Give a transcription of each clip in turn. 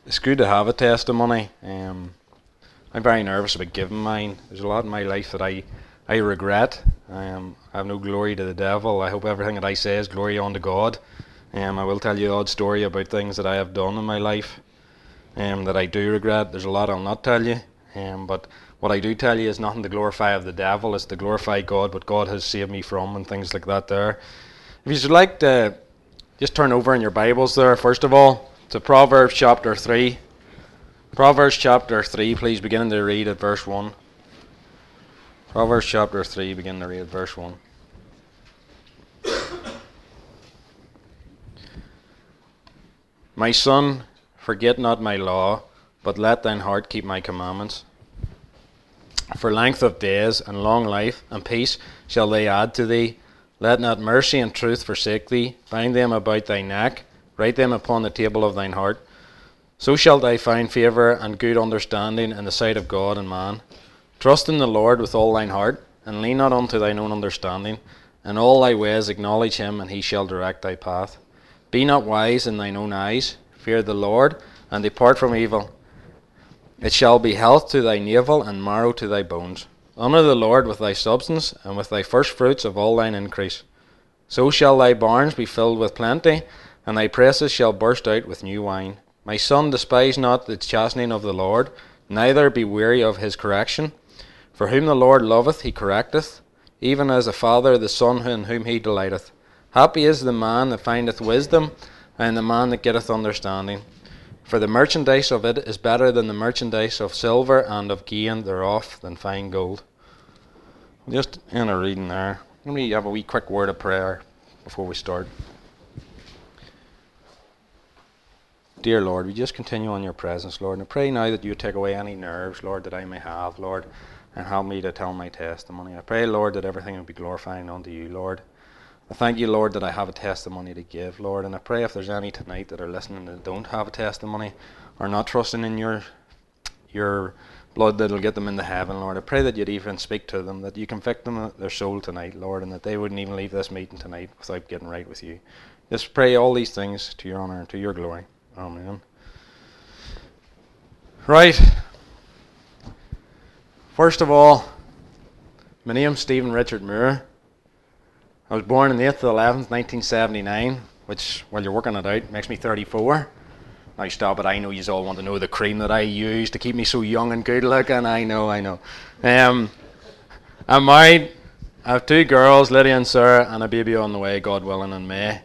It's good to have a testimony. I'm very nervous about giving mine. There's a lot in my life that I regret. I have no glory to the devil. I hope everything that I say is glory unto God. I will tell you the odd story about things that I have done in my life that I do regret. There's a lot I'll not tell you. But what I do tell you is nothing to glorify of the devil. It's to glorify God, what God has saved me from and things like that there. If you'd like to just turn over in your Bibles there, first of all, to Proverbs chapter 3. Proverbs chapter 3, please begin to read at verse 1. Proverbs chapter 3, begin to read at verse 1. My son, forget not my law, but let thine heart keep my commandments. For length of days and long life and peace shall they add to thee. Let not mercy and truth forsake thee. Bind them about thy neck, write them upon the table of thine heart. So shalt thou find favour and good understanding in the sight of God and man. Trust in the Lord with all thine heart, and lean not unto thine own understanding. In all thy ways acknowledge him, and he shall direct thy path. Be not wise in thine own eyes. Fear the Lord, and depart from evil. It shall be health to thy navel, and marrow to thy bones. Honour the Lord with thy substance, and with thy first fruits of all thine increase. So shall thy barns be filled with plenty, and thy presses shall burst out with new wine. My son, despise not the chastening of the Lord, neither be weary of his correction. For whom the Lord loveth, he correcteth, even as a father the son in whom he delighteth. Happy is the man that findeth wisdom, and the man that getteth understanding. For the merchandise of it is better than the merchandise of silver, and of gain thereof than fine gold. Just in a reading there. Let me have a wee quick word of prayer before we start. Dear Lord, we just continue on your presence, Lord, and I pray now that you take away any nerves, Lord, that I may have, Lord, and help me to tell my testimony. I pray, Lord, that everything will be glorifying unto you, Lord. I thank you, Lord, that I have a testimony to give, Lord, and I pray if there's any tonight that are listening that don't have a testimony or not trusting in your blood that'll get them into heaven, Lord, I pray that you'd even speak to them, that you convict them of their soul tonight, Lord, and that they wouldn't even leave this meeting tonight without getting right with you. Just pray all these things to your honour and to your glory. Amen. Right. First of all, my name's Stephen Richard Moore. I was born on the 8th of the 11th, 1979, which, while you're working it out, makes me 34. Now stop it, I know you all want to know the cream that I use to keep me so young and good looking. I know. I'm married. I have two girls, Lydia and Sarah, and a baby on the way, God willing, in May.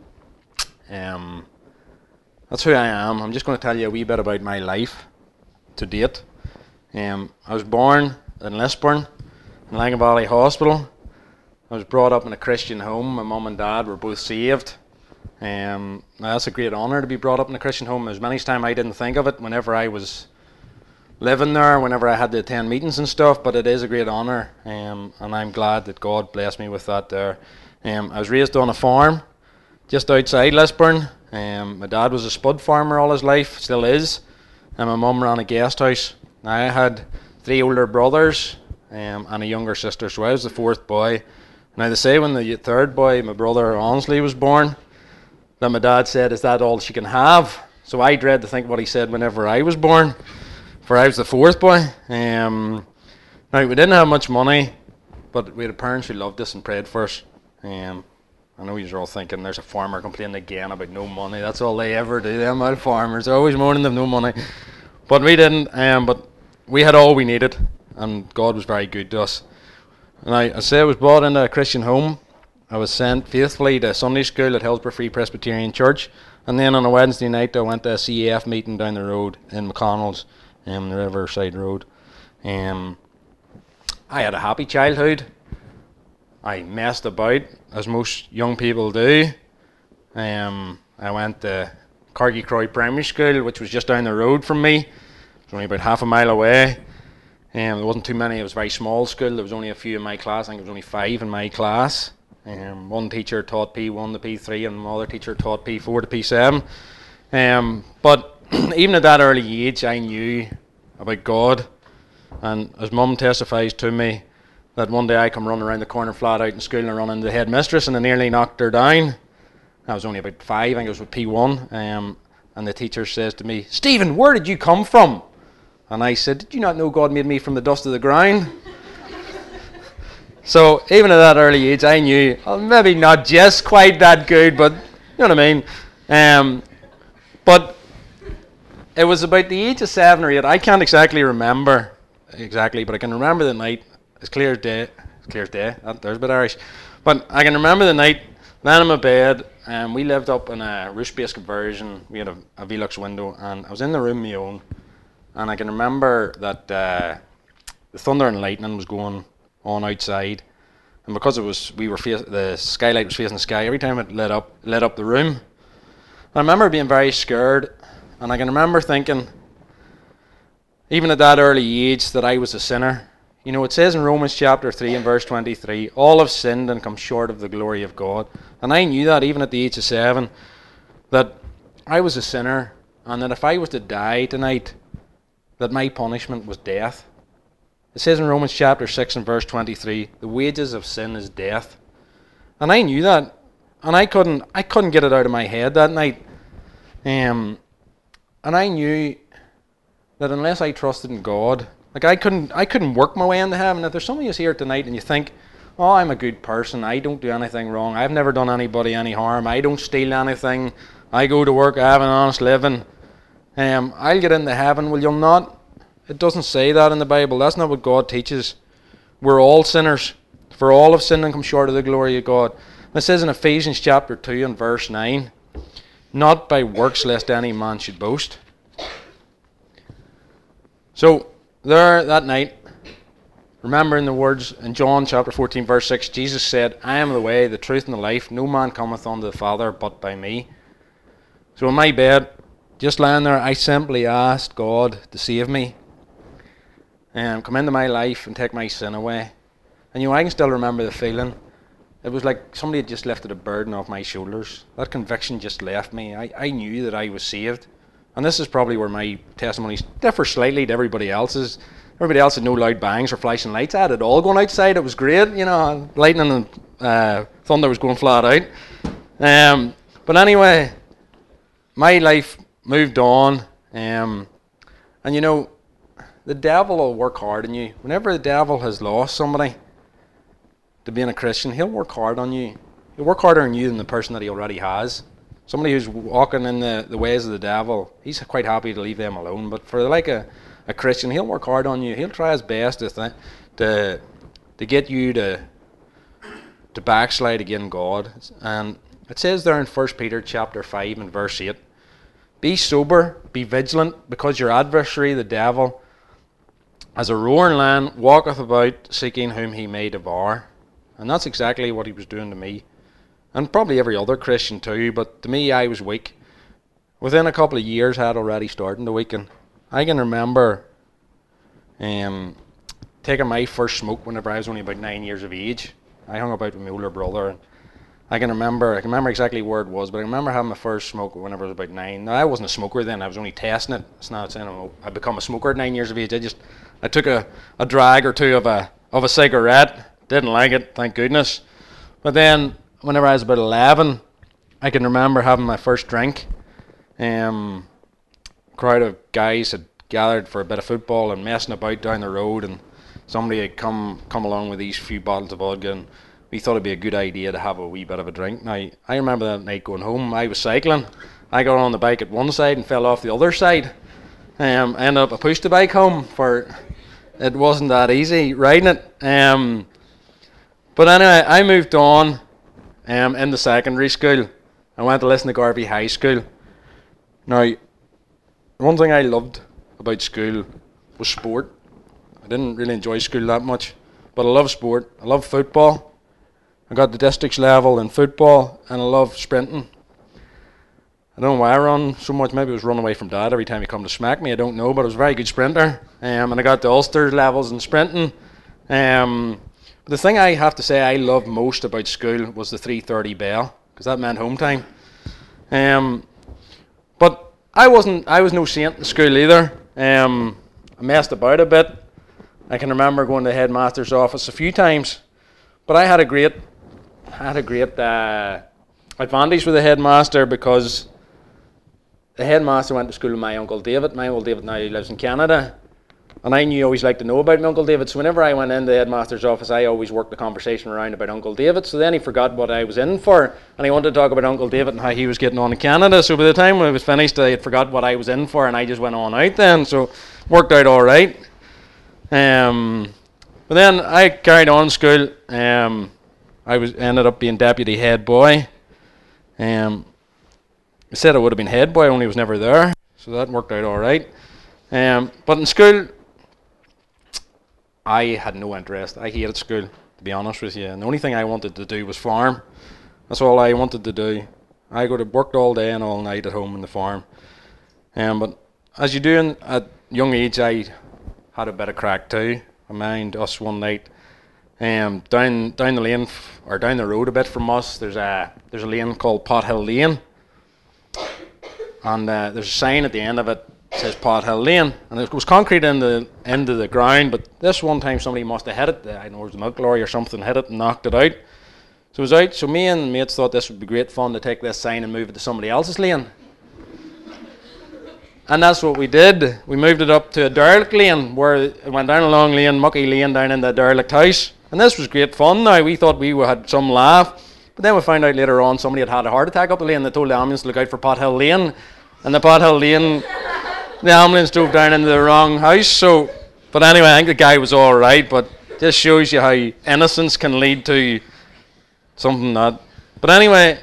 That's who I am. I'm just going to tell you a wee bit about my life to date. I was born in Lisburn, in Langan Valley Hospital. I was brought up in a Christian home. My mum and dad were both saved. Now that's a great honour to be brought up in a Christian home. As many times I didn't think of it whenever I was living there, whenever I had to attend meetings and stuff, but it is a great honour, and I'm glad that God blessed me with that there. I was raised on a farm just outside Lisburn. My dad was a spud farmer all his life, still is, and my mum ran a guest house. Now I had three older brothers and a younger sister, so I was the fourth boy. Now they say when the third boy, my brother Ansley, was born, that my dad said, "Is that all she can have?" So I dread to think what he said whenever I was born, for I was the fourth boy. Now we didn't have much money, but we had parents who loved us and prayed for us. I know you're all thinking there's a farmer complaining again about no money. That's all they ever do, them old farmers. They're always moaning they've no money. But we didn't, but we had all we needed, and God was very good to us. And I say I was brought into a Christian home. I was sent faithfully to Sunday school at Hillsborough Free Presbyterian Church, and then on a Wednesday night I went to a CAF meeting down the road in McConnell's, the Riverside Road. I had a happy childhood. I messed about, as most young people do. I went to Cargie Croy Primary School, which was just down the road from me. It was only about half a mile away. There wasn't too many. It was a very small school. There was only a few in my class. I think there was only 5 in my class. One teacher taught P1 to P3, and another teacher taught P4 to P7. But even at that early age, I knew about God. And as Mum testifies to me, that one day I come running around the corner flat out in school and I run into the headmistress and I nearly knocked her down. I was only about 5, I think it was with P1. and the teacher says to me, "Stephen, where did you come from?" And I said, "Did you not know God made me from the dust of the ground?" So even at that early age, I knew, well, maybe not just quite that good, but you know what I mean. But it was about the age of 7 or 8. I can't exactly remember exactly, but I can remember the night as clear as day. There's a bit Irish. But I can remember the night, laying in my bed, and we lived up in a roof-based conversion. We had a Velux window, and I was in the room my own. And I can remember that the thunder and lightning was going on outside, and because the skylight was facing the sky, every time it lit up the room. And I remember being very scared, and I can remember thinking, even at that early age, that I was a sinner. You know, it says in Romans chapter 3 and verse 23, all have sinned and come short of the glory of God. And I knew that even at the age of 7, that I was a sinner, and that if I was to die tonight, that my punishment was death. It says in Romans chapter 6 and verse 23, the wages of sin is death. And I knew that, and I couldn't get it out of my head that night. And I knew that unless I trusted in God, like I couldn't work my way into heaven. If there's somebody who's here tonight and you think, oh, I'm a good person, I don't do anything wrong, I've never done anybody any harm, I don't steal anything, I go to work, I have an honest living, I'll get into heaven. Well, you'll not. It doesn't say that in the Bible. That's not what God teaches. We're all sinners. For all have sinned and come short of the glory of God. And it says in Ephesians chapter 2 and verse 9, not by works lest any man should boast. So there that night, remembering the words in John chapter 14 verse 6, Jesus said, I am the way, the truth and the life. No man cometh unto the Father but by me. So in my bed, just lying there, I simply asked God to save me and come into my life and take my sin away. And you know, I can still remember the feeling. It was like somebody had just lifted a burden off my shoulders. That conviction just left me. I knew that I was saved. And this is probably where my testimonies differ slightly to everybody else's. Everybody else had no loud bangs or flashing lights. I had it all going outside. It was great. You know, lightning and thunder was going flat out. But anyway, my life moved on. And you know, the devil will work hard on you. Whenever the devil has lost somebody to being a Christian, he'll work hard on you. He'll work harder on you than the person that he already has. Somebody who's walking in the ways of the devil, he's quite happy to leave them alone. But for like a Christian, he'll work hard on you. He'll try his best to get you to backslide against God. And it says there in 1 Peter chapter 5 and verse 8, be sober, be vigilant, because your adversary, the devil, as a roaring lion, walketh about, seeking whom he may devour. And that's exactly what he was doing to me. And probably every other Christian too, but to me, I was weak. Within a couple of years, I had already started to weaken. I can remember taking my first smoke whenever I was only about 9 years of age. I hung about with my older brother, and I can remember exactly where it was, but I remember having my first smoke whenever I was about 9. Now, I wasn't a smoker then, I was only testing it. It's not saying I become a smoker at 9 years of age. I took a drag or two of a cigarette, didn't like it, thank goodness. But then, whenever I was about 11, I can remember having my first drink. A crowd of guys had gathered for a bit of football and messing about down the road, and somebody had come along with these few bottles of vodka, and we thought it'd be a good idea to have a wee bit of a drink. Now, I remember that night going home. I was cycling. I got on the bike at one side and fell off the other side. I ended up, I pushed the bike home, for it wasn't that easy riding it. But anyway, I moved on into secondary school. I went to listen to Garvey High School. Now, one thing I loved about school was sport. I didn't really enjoy school that much, but I love sport. I love football. I got the districts level in football, and I love sprinting. I don't know why I run so much. Maybe it was running away from Dad every time he come to smack me. I don't know, but I was a very good sprinter. And I got the Ulster levels in sprinting. But the thing I have to say I loved most about school was the 3:30 bell, because that meant home time. But I was no saint in school either. I messed about a bit. I can remember going to the headmaster's office a few times, but I had a great advantage with the headmaster, because the headmaster went to school with my Uncle David. My Uncle David now lives in Canada. And I knew always liked to know about my Uncle David, so whenever I went into the headmaster's office, I always worked the conversation around about Uncle David. So then he forgot what I was in for, and he wanted to talk about Uncle David and how he was getting on in Canada. So by the time I was finished, I had forgot what I was in for, and I just went on out then. So worked out all right. But then I carried on school. I ended up being deputy head boy. I said I would have been head boy, only was never there. So that worked out all right. But in school, I had no interest. I hated school, to be honest with you. And the only thing I wanted to do was farm. That's all I wanted to do. I could have worked all day and all night at home in the farm. But as you do at young age, I had a bit of crack too. I mind us one night, down the lane or down the road a bit from us. There's a lane called Pot Hill Lane, and there's a sign at the end of it. It says Pot Hill Lane, and it was concrete in the end of the ground, but this one time somebody must have hit it. I know it was a milk lorry or something hit it and knocked it out. So it was out. So me and mates thought this would be great fun to take this sign and move it to somebody else's lane. And that's what we did. We moved it up to a derelict lane, where it went down a long lane, mucky lane, down in the derelict house. And this was great fun now. We thought we had some laugh, but then we found out later on somebody had had a heart attack up the lane. They told the ambulance to look out for Pot Hill Lane, and the Pot Hill Lane, the ambulance drove down into the wrong house. So, but anyway, I think the guy was all right. But just shows you how innocence can lead to something that. But anyway,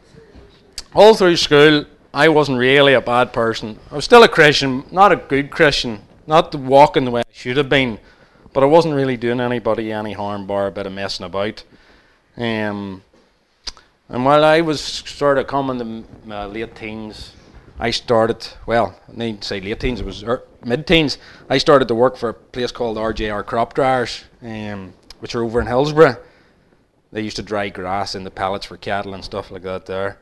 all through school, I wasn't really a bad person. I was still a Christian, not a good Christian, not walking the way I should have been, but I wasn't really doing anybody any harm, bar a bit of messing about. And while I was sort of coming to my late teens, I started, well, I need to say late teens, it was mid-teens. I started to work for a place called RJR Crop Dryers, which are over in Hillsborough. They used to dry grass in the pallets for cattle and stuff like that there.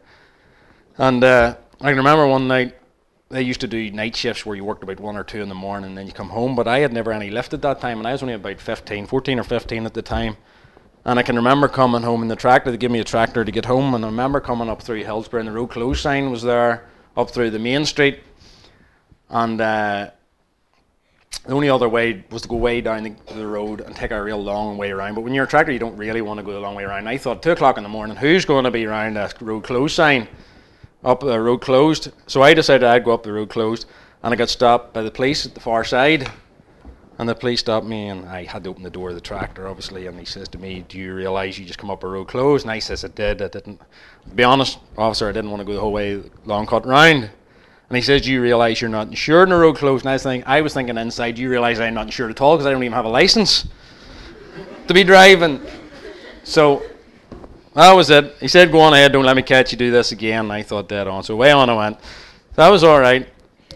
And I can remember one night, they used to do night shifts where you worked about 1 or 2 in the morning and then you come home, but I had never any lift at that time, and I was only about 14 or 15 at the time. And I can remember coming home in the tractor. They gave me a tractor to get home, and I remember coming up through Hillsborough, and the road closed sign was there, up through the main street, and the only other way was to go way down the road and take a real long way around. But when you're a tractor, you don't really want to go the long way around. I thought 2 o'clock in the morning, who's going to be around a road closed sign? Up the road closed. So I decided I'd go up the road closed, and I got stopped by the police at the far side. And the police stopped me, and I had to open the door of the tractor, obviously, and he says to me, "Do you realise you just come up a road closed?" And I says, "I did. I didn't. To be honest, officer, I didn't want to go the whole way, long cut round." And he says, "Do you realise you're not insured in a road closed?" And I was thinking inside, "Do you realise I'm not insured at all because I don't even have a licence to be driving?" So that was it. He said, "Go on ahead, don't let me catch you do this again." And I thought dead on. So way on I went. That was all right.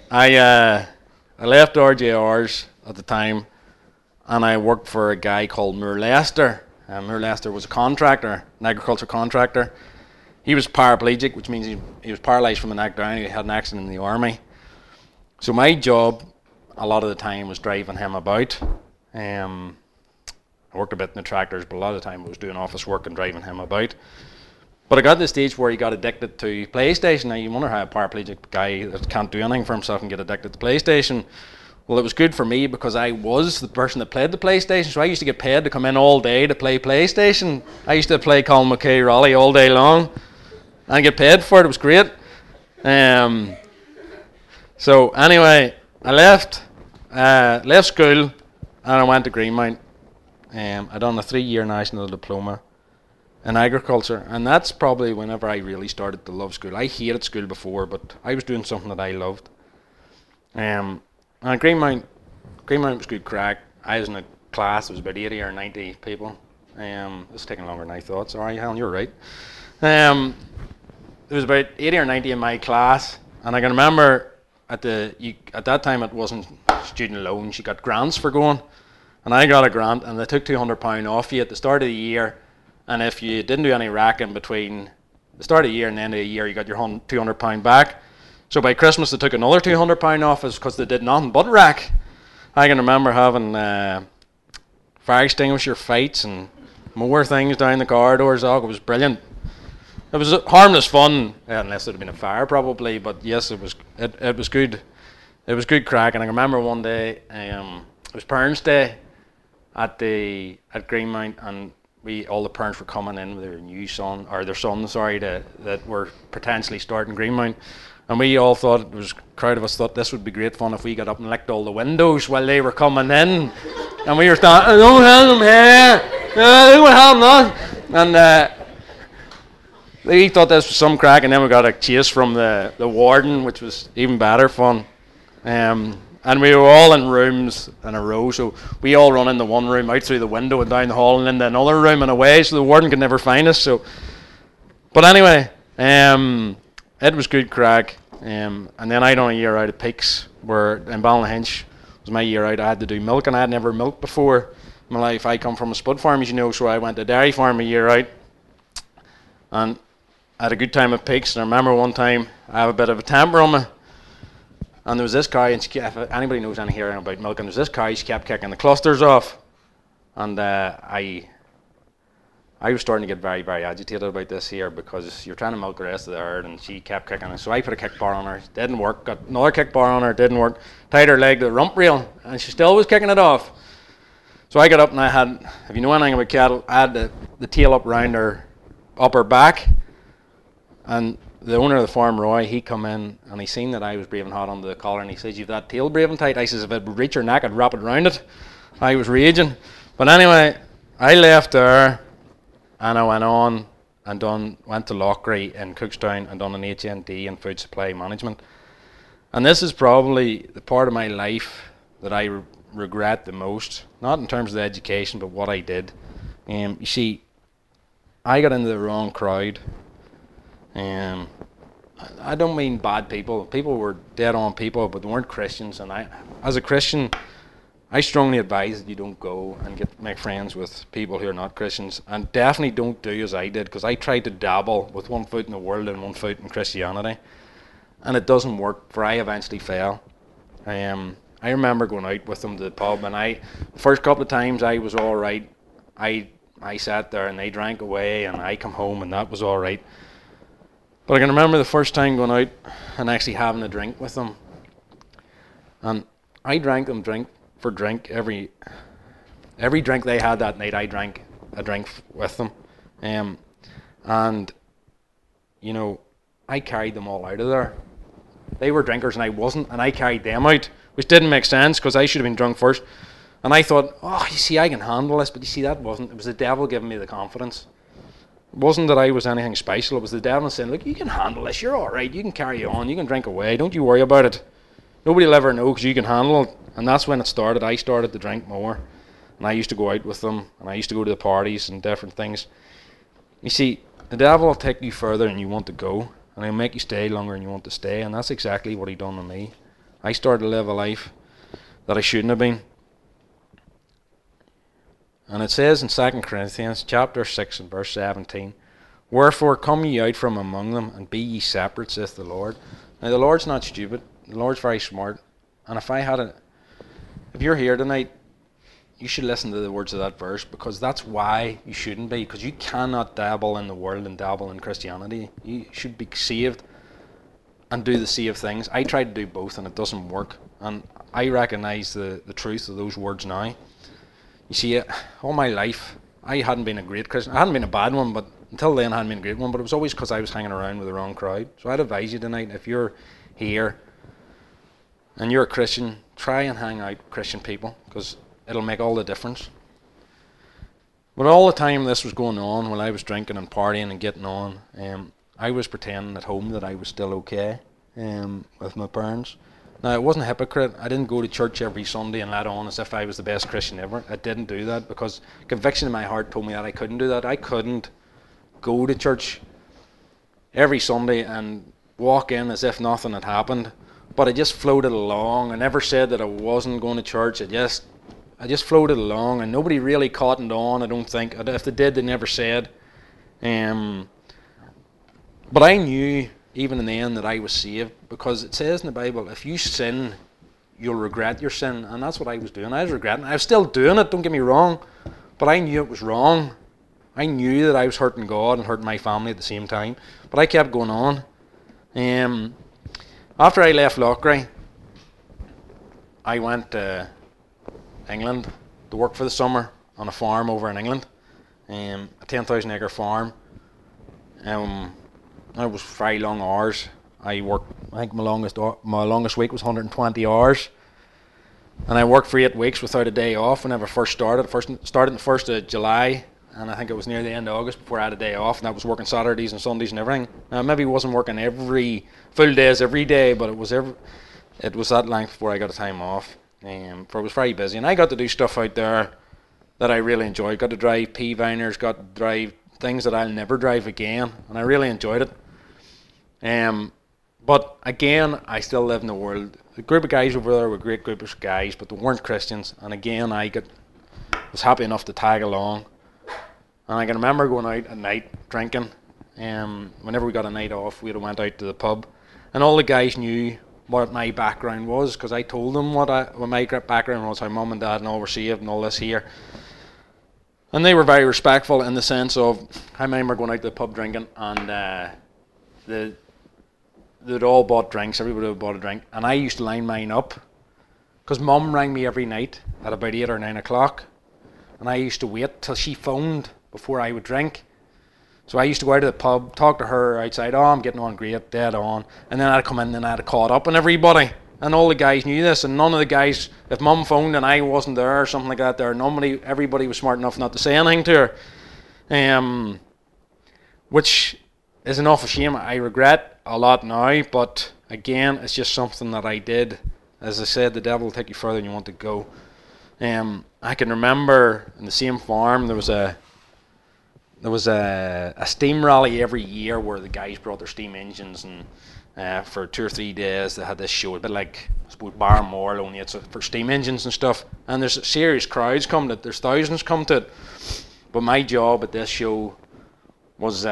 I left RJR's at the time, and I worked for a guy called Moore Lester. Moore Lester was a contractor, an agriculture contractor. He was paraplegic, which means he was paralysed from the neck down. He had an accident in the army. So my job, a lot of the time, was driving him about. I worked a bit in the tractors, but a lot of the time I was doing office work and driving him about. But I got to the stage where he got addicted to PlayStation. Now, you wonder how a paraplegic guy that can't do anything for himself can get addicted to PlayStation. Well, it was good for me because I was the person that played the PlayStation, so I used to get paid to come in all day to play PlayStation. I used to play Colin McKay Raleigh all day long and get paid for it. It was great. So anyway, I left school and I went to Greenmount. I done a 3-year national diploma in agriculture, and that's probably whenever I really started to love school. I hated school before, but I was doing something that I loved. And Greenmount was good crack. I was in a class, it was about 80 or 90 people. It's taking longer than I thought. Sorry, Helen, you're right. There was about 80 or 90 in my class, and I can remember at that time it wasn't student loans, you got grants for going. And I got a grant, and they took £200 off you at the start of the year. And if you didn't do any racking between the start of the year and the end of the year, you got your £200 back. So by Christmas, they took another £200 off us because they did nothing but rack. I can remember having fire extinguisher fights and more things down the corridors. Oh, it was brilliant. It was harmless fun, unless there had been a fire probably. But yes, it was good. It was good crack. And I remember one day, it was Parents' Day at Greenmount, and all the parents were coming in with their sons, that were potentially starting Greenmount. And we all thought, a crowd of us thought this would be great fun if we got up and licked all the windows while they were coming in. And we were standing, don't have them here, don't have them that. And they thought this was some crack, and then we got a chase from the warden, which was even better fun. And we were all in rooms in a row, so we all run into one room, out through the window and down the hall, and into another room and away, so the warden could never find us. But anyway, it was good crack. And then I done a year out at Peaks, where in Ballynahinch was my year out. I had to do milk, and I had never milked before in my life. I come from a spud farm, as you know, so I went to a dairy farm a year out, and I had a good time at Peaks. And I remember one time I have a bit of a temper on me, and there was this cow, and if anybody knows anything here about milking, there was this cow, she kept kicking the clusters off, and I was starting to get very, very agitated about this here, because you're trying to milk the rest of the herd, and she kept kicking it. So I put a kick bar on her, didn't work. Got another kick bar on her, didn't work. Tied her leg to the rump rail, and she still was kicking it off. So I got up, and I had, if you know anything about cattle, I had the tail up round her upper back, and the owner of the farm, Roy, he come in, and he seen that I was braving hot under the collar, and he says, "You've that tail braving tight." I says, "If it would reach your neck, I'd wrap it round it." I was raging. But anyway, I left there, and I went on and went to Loughry in Cookstown and done an HND in food supply management. And this is probably the part of my life that I regret the most, not in terms of the education, but what I did. You see, I got into the wrong crowd. I don't mean bad people. People were dead on people, but they weren't Christians. And as a Christian, I strongly advise that you don't go and make friends with people who are not Christians, and definitely don't do as I did, because I tried to dabble with one foot in the world and one foot in Christianity, and it doesn't work, for I eventually fell. I remember going out with them to the pub, and the first couple of times I was all right. I sat there and they drank away, and I come home and that was all right. But I can remember the first time going out and actually having a drink with them, and I drank them drink for drink. Every drink they had that night, I drank a drink with them. And you know, I carried them all out of there. They were drinkers and I wasn't, and I carried them out, which didn't make sense, because I should have been drunk first. And I thought, oh, you see, I can handle this. But you see, that wasn't. It was the devil giving me the confidence. It wasn't that I was anything special. It was the devil saying, look, you can handle this. You're all right. You can carry on. You can drink away. Don't you worry about it. Nobody will ever know, because you can handle it. And that's when it started. I started to drink more. And I used to go out with them. And I used to go to the parties and different things. You see, the devil will take you further than you want to go. And he'll make you stay longer than you want to stay. And that's exactly what he done to me. I started to live a life that I shouldn't have been. And it says in 2 Corinthians chapter 6 and verse 17, wherefore come ye out from among them, and be ye separate, saith the Lord. Now the Lord's not stupid. The Lord's very smart. And if you're here tonight, you should listen to the words of that verse, because that's why you shouldn't be. Because you cannot dabble in the world and dabble in Christianity. You should be saved and do the saved things. I tried to do both and it doesn't work. And I recognise the truth of those words now. You see, all my life, I hadn't been a great Christian. I hadn't been a bad one, but until then I hadn't been a great one. But it was always because I was hanging around with the wrong crowd. So I'd advise you tonight, if you're here and you're a Christian, try and hang out with Christian people, because it'll make all the difference. But all the time this was going on, while I was drinking and partying and getting on, I was pretending at home that I was still okay with my parents. Now, I wasn't a hypocrite. I didn't go to church every Sunday and let on as if I was the best Christian ever. I didn't do that, because conviction in my heart told me that I couldn't do that. I couldn't go to church every Sunday and walk in as if nothing had happened. But I just floated along. I never said that I wasn't going to church. I just floated along, and nobody really cottoned on, I don't think. If they did, they never said. But I knew, even in the end, that I was saved, because it says in the Bible, if you sin, you'll regret your sin. And that's what I was doing. I was regretting it. I was still doing it, don't get me wrong, but I knew it was wrong. I knew that I was hurting God and hurting my family at the same time, but I kept going on. After I left Loughrea, I went to England to work for the summer on a farm over in England, a 10,000 acre farm. It was very long hours. I think my longest week was 120 hours, and I worked for 8 weeks without a day off. Whenever I first started on the 1st of July, and I think it was near the end of August before I had a day off, and I was working Saturdays and Sundays and everything. Now, maybe I wasn't working full days every day, but it was that length before I got a time off. For it was very busy, and I got to do stuff out there that I really enjoyed. Got to drive P-Viners, got to drive things that I'll never drive again, and I really enjoyed it. But again, I still live in the world. The group of guys over there were a great group of guys, but they weren't Christians. And again, I was happy enough to tag along. And I can remember going out at night drinking. Whenever we got a night off, we went out to the pub, and all the guys knew what my background was, because I told them what my background was, how mum and dad and all were saved and all this here. And they were very respectful in the sense of, I remember going out to the pub drinking, and they'd all bought drinks, everybody had bought a drink, and I used to line mine up, because mum rang me every night at about 8 or 9 o'clock, and I used to wait till she phoned before I would drink. So I used to go out to the pub, talk to her outside, I'm getting on great, dead on, and then I'd come in and I'd caught up on everybody, and all the guys knew this, and none of the guys, if mum phoned and I wasn't there or something like that everybody was smart enough not to say anything to her, which is an awful shame. I regret a lot now, but again, it's just something that I did. As I said, the devil will take you further than you want to go. I can remember in the same farm there was a steam rally every year where the guys brought their steam engines, and for 2 or 3 days they had this show, a bit like, I suppose, Barmore, only it's for steam engines and stuff. And there's serious crowds come to it. There's thousands come to it. But my job at this show was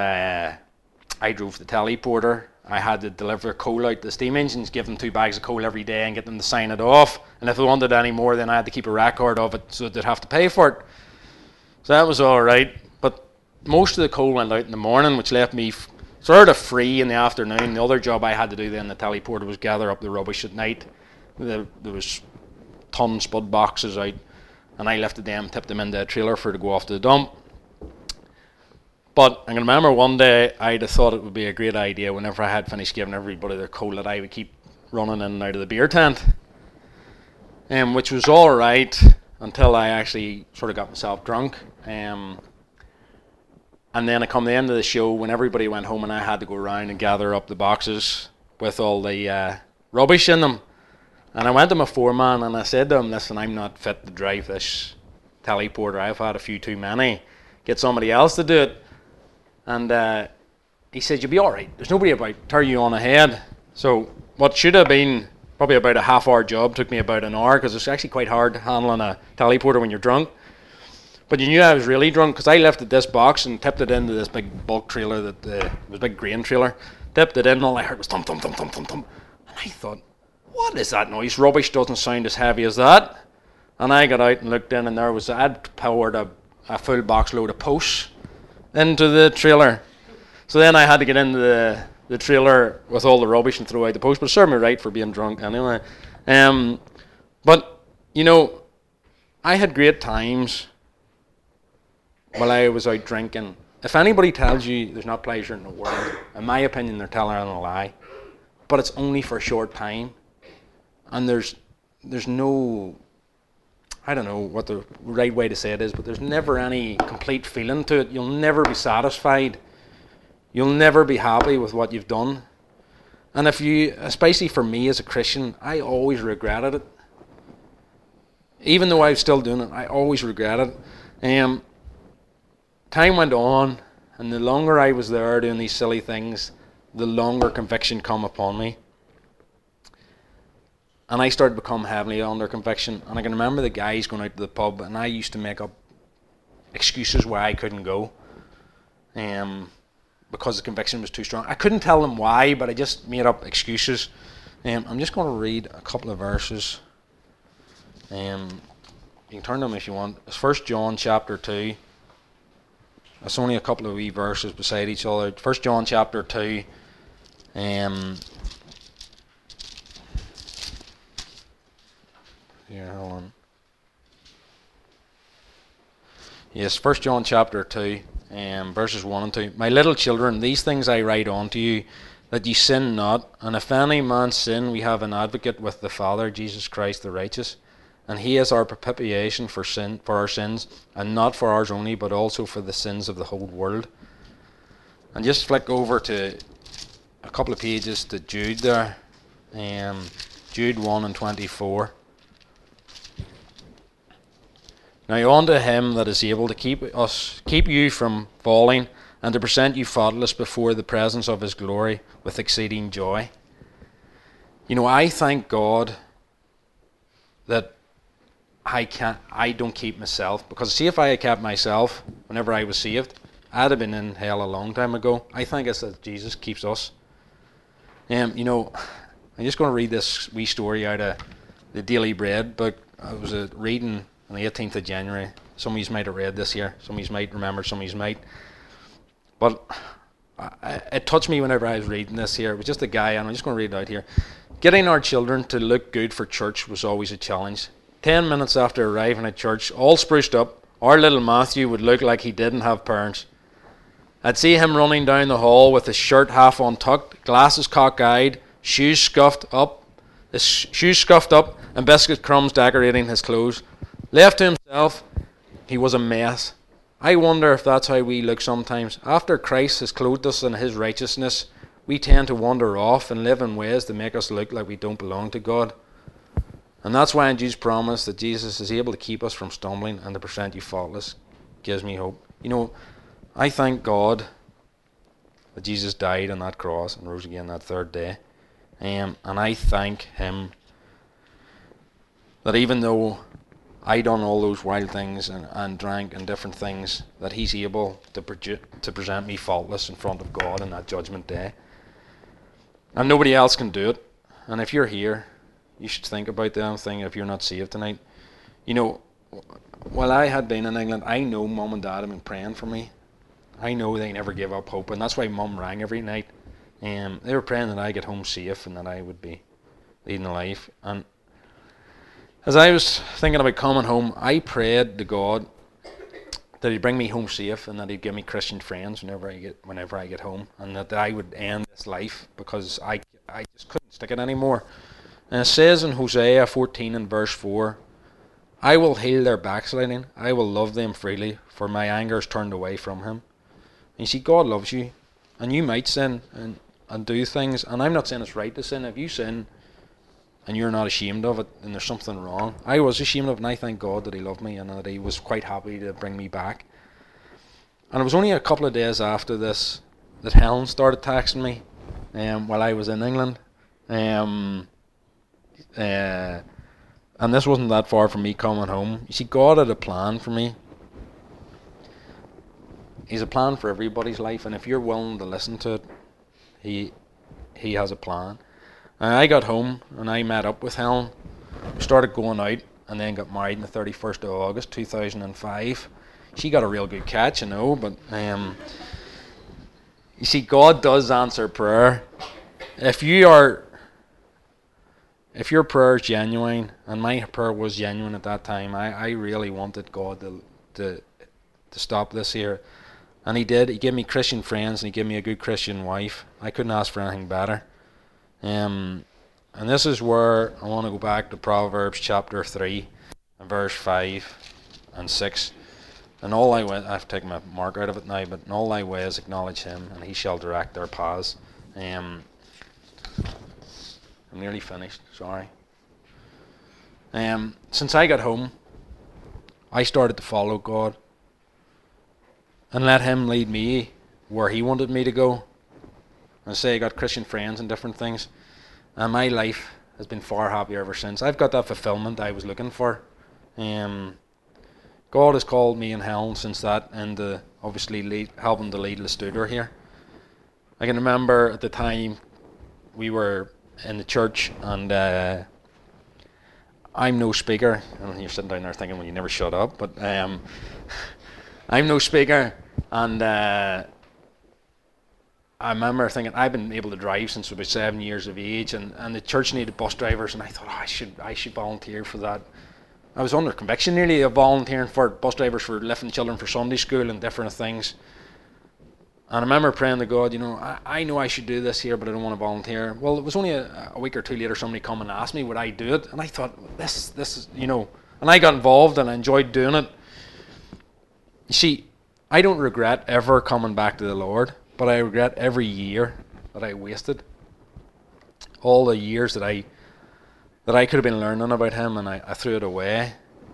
I drove the teleporter. I had to deliver coal out to the steam engines, give them 2 bags of coal every day and get them to sign it off. And if they wanted any more, then I had to keep a record of it so they'd have to pay for it. So that was all right. But most of the coal went out in the morning, which left me sort of free in the afternoon. The other job I had to do then, the teleporter, was gather up the rubbish at night. There was ton spud boxes out, and I lifted them, tipped them into a trailer to go off to the dump. But I can remember one day I'd have thought it would be a great idea, whenever I had finished giving everybody their coal, that I would keep running in and out of the beer tent, which was all right until I actually sort of got myself drunk. And then I come to the end of the show when everybody went home, and I had to go around and gather up the boxes with all the rubbish in them. And I went to my foreman and I said to him, listen, I'm not fit to drive this teleporter. I've had a few too many. Get somebody else to do it. And he said, you'll be all right. There's nobody about. Turn you on ahead. So what should have been probably about a half-hour job took me about an hour, because it's actually quite hard handling a teleporter when you're drunk. But you knew I was really drunk, because I lifted this box and tipped it into this big bulk trailer, it was a big grain trailer. Tipped it in, and all I heard was thump, thump, thump, thump, thump, thump. And I thought, what is that noise? Rubbish doesn't sound as heavy as that. And I got out and looked in, and I'd poured a full box load of posts into the trailer. So then I had to get into the trailer with all the rubbish and throw out the post, but it served me right for being drunk anyway. But, you know, I had great times while I was out drinking. If anybody tells you there's not pleasure in the world, in my opinion, they're telling a lie. But it's only for a short time. And there's no, I don't know what the right way to say it is, but there's never any complete feeling to it. You'll never be satisfied. You'll never be happy with what you've done. And especially for me as a Christian, I always regretted it. Even though I was still doing it, I always regretted it. Time went on, and the longer I was there doing these silly things, the longer conviction come upon me. And I started to become heavily under conviction. And I can remember the guys going out to the pub, and I used to make up excuses why I couldn't go, because the conviction was too strong. I couldn't tell them why, but I just made up excuses. I'm just going to read a couple of verses. You can turn them if you want. It's 1 John chapter 2. It's only a couple of wee verses beside each other. 1 John chapter 2. Here, hold on. Yes, 1 John chapter 2, verses 1 and 2. My little children, these things I write unto you, that ye sin not. And if any man sin, we have an advocate with the Father, Jesus Christ the righteous. And he is our propitiation for our sins, and not for ours only, but also for the sins of the whole world. And just flick over to a couple of pages to Jude there. Jude 1 and 24. Now unto him that is able to keep you from falling, and to present you faultless before the presence of his glory with exceeding joy. You know, I thank God that I don't keep myself, because see, if I had kept myself whenever I was saved, I'd have been in hell a long time ago. I think it's that Jesus keeps us. You know, I'm just going to read this wee story out of the Daily Bread book. I was reading on the 18th of January. Some of you might have read this here. Some of you might remember, some of you might. But it touched me whenever I was reading this here. It was just a guy, and I'm just going to read it out here. Getting our children to look good for church was always a challenge. 10 minutes after arriving at church, all spruced up, our little Matthew would look like he didn't have parents. I'd see him running down the hall with his shirt half untucked, glasses cockeyed, shoes scuffed up, and biscuit crumbs decorating his clothes. Left to himself, he was a mess. I wonder if that's how we look sometimes. After Christ has clothed us in his righteousness, we tend to wander off and live in ways to make us look like we don't belong to God. And that's why Jude's promise that Jesus is able to keep us from stumbling and to present you faultless gives me hope. You know, I thank God that Jesus died on that cross and rose again that third day. And I thank him that even though I done all those wild things and drank and different things, that he's able to present me faultless in front of God on that judgment day. And nobody else can do it. And if you're here, you should think about the damn thing if you're not saved tonight. You know, while I had been in England, I know Mum and Dad have been praying for me. I know they never gave up hope, and that's why Mum rang every night. They were praying that I get home safe and that I would be leading a life. And as I was thinking about coming home, I prayed to God that he'd bring me home safe and that he'd give me Christian friends whenever I get home, and that I would end this life, because I just couldn't stick it anymore. And it says in Hosea 14 and verse 4, I will heal their backsliding, I will love them freely, for my anger is turned away from him. And you see, God loves you, and you might sin and do things, and I'm not saying it's right to sin. If you sin and you're not ashamed of it, then there's something wrong. I was ashamed of it, and I thank God that he loved me and that he was quite happy to bring me back. And it was only a couple of days after this that Helen started texting me while I was in England. And this wasn't that far from me coming home. You see, God had a plan for me. He's a plan for everybody's life, and if you're willing to listen to it, he has a plan. And I got home and I met up with Helen. We started going out and then got married on the 31st of August 2005. She got a real good catch, you know, but you see, God does answer prayer. If your prayer is genuine, and my prayer was genuine at that time, I really wanted God to stop this here. And he did. He gave me Christian friends and he gave me a good Christian wife. I couldn't ask for anything better. And this is where I want to go back to Proverbs chapter 3 and verse 5 and 6. And all thy ways, I've taken my mark out of it now, but in all thy ways acknowledge him, and he shall direct their paths. I'm nearly finished, sorry. Since I got home, I started to follow God and let him lead me where he wanted me to go. And say I got Christian friends and different things, and my life has been far happier ever since. I've got that fulfillment I was looking for. God has called me and Helen since that, and obviously helping to lead Lestudor here. I can remember at the time we were in the church, and I'm no speaker, and you're sitting down there thinking, well, you never shut up, but I'm no speaker, And I remember thinking, I've been able to drive since I was 7 years of age, and the church needed bus drivers, and I thought, oh, I should volunteer for that. I was under conviction nearly of volunteering for bus drivers for lifting children for Sunday school and different things. And I remember praying to God, I know I should do this here, but I don't want to volunteer. Well, it was only a week or two later somebody come and asked me would I do it, and I thought this is and I got involved and I enjoyed doing it. You see, I don't regret ever coming back to the Lord, but I regret every year that I wasted. All the years that I could have been learning about Him, and I threw it away.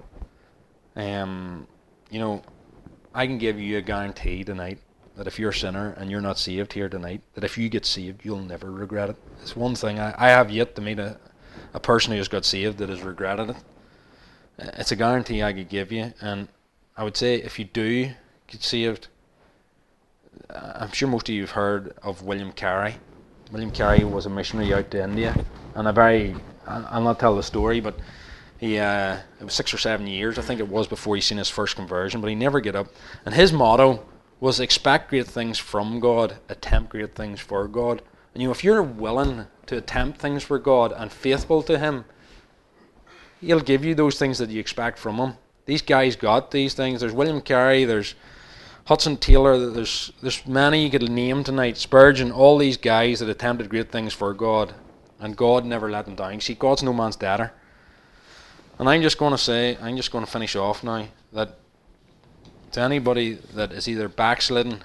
I can give you a guarantee tonight that if you're a sinner and you're not saved here tonight, that if you get saved, you'll never regret it. It's one thing I have yet to meet a person who has got saved that has regretted it. It's a guarantee I could give you, and I would say if you do get saved, I'm sure most of you have heard of William Carey. William Carey was a missionary out to India, and I'll not tell the story, but it was 6 or 7 years, I think it was, before he seen his first conversion, but he never get up. And his motto was expect great things from God, attempt great things for God. And if you're willing to attempt things for God and faithful to Him, He'll give you those things that you expect from Him. These guys got these things. There's William Carey, there's Hudson Taylor, there's many you could name tonight, Spurgeon, all these guys that attempted great things for God, and God never let them down. See, God's no man's debtor. And I'm just going to finish off now, that to anybody that is either backslidden,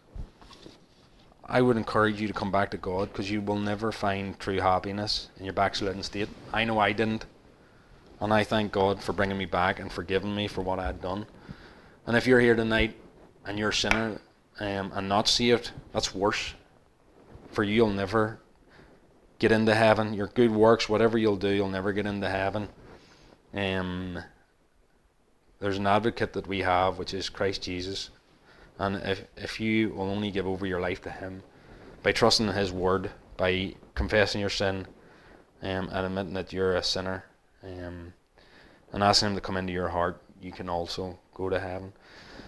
I would encourage you to come back to God, because you will never find true happiness in your backslidden state. I know I didn't, and I thank God for bringing me back and forgiving me for what I had done. And if you're here tonight and you're a sinner and not saved, that's worse. For you'll never get into heaven. Your good works, whatever you'll do, you'll never get into heaven. There's an advocate that we have, which is Christ Jesus. And if you will only give over your life to Him, by trusting in His word, by confessing your sin, and admitting that you're a sinner, and asking Him to come into your heart, you can also go to heaven.